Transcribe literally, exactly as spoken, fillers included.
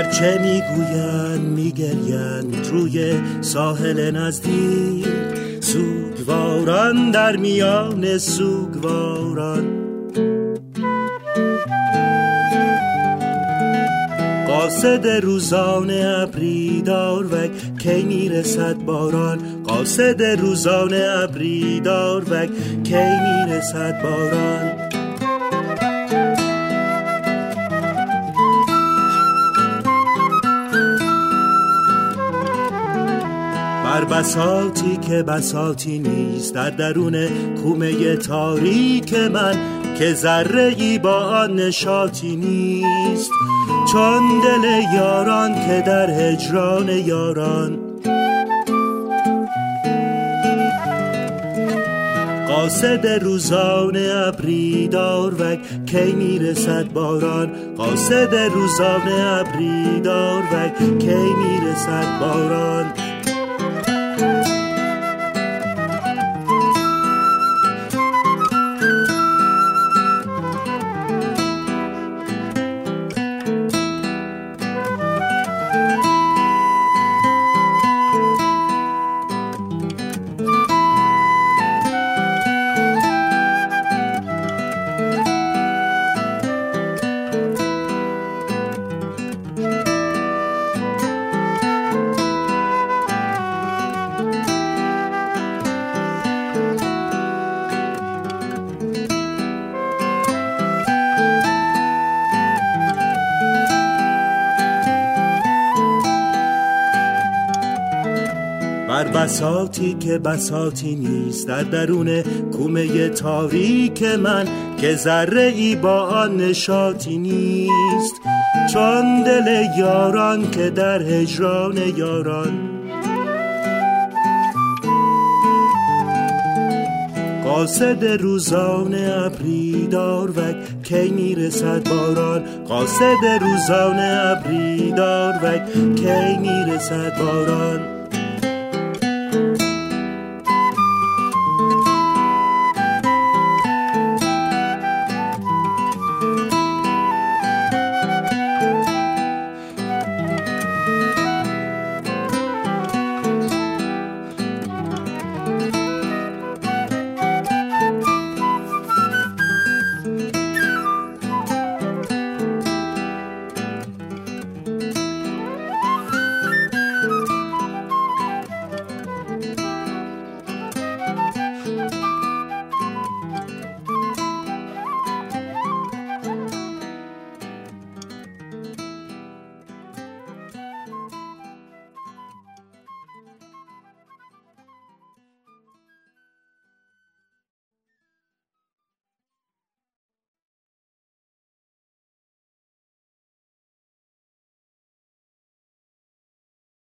گرچه میگویند میگریند روی ساحل نزدیک، سوگواران در میان سوگواران. قاصد روزانه ابری داروک کی میرسد باران، قاصد روزانه ابری داروک کی میرسد باران. بر بساطی که بساطی نیست در درون کومه تاریک من، که ذره ای با آن نشاطی نیست، چون دل یاران که در هجران یاران. قاصد روزانه ابری داروک کی میرسد باران، قاصد روزانه ابری داروک کی میرسد باران. بر بساطی که بساطی نیست در درون کومه تاریک من، که ذره ای با آن نشاطی نیست، چون دل یاران که در هجران یاران. قاصد روزانه ابری داروک کی میرسد باران، قاصد روزانه ابری داروک کی میرسد باران.